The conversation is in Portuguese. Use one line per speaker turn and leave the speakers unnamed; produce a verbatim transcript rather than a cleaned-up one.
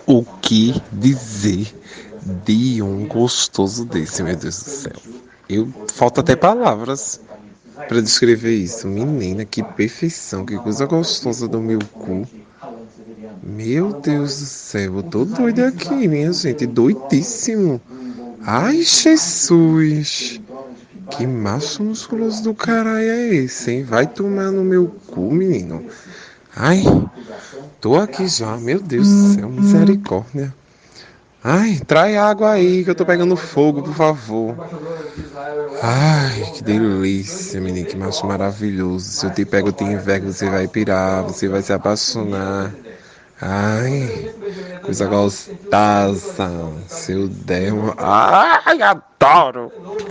O que dizer de um gostoso desse, meu Deus do céu? Eu falta até palavras para descrever isso. Menina, que perfeição, que coisa gostosa do meu cu. Meu Deus do céu, eu tô doido aqui, minha gente, doidíssimo. Ai, Jesus. Que macho musculoso do caralho é esse, hein? Vai tomar no meu cu, menino. Ai, tô aqui já, meu Deus do céu, misericórdia. Ai, trai água aí que eu tô pegando fogo, por favor. Ai, que delícia, menino, que macho maravilhoso. Se eu te pego, eu te invejo, você vai pirar, você vai se apaixonar. Ai, coisa gostosa. Se eu der uma... Ai, adoro.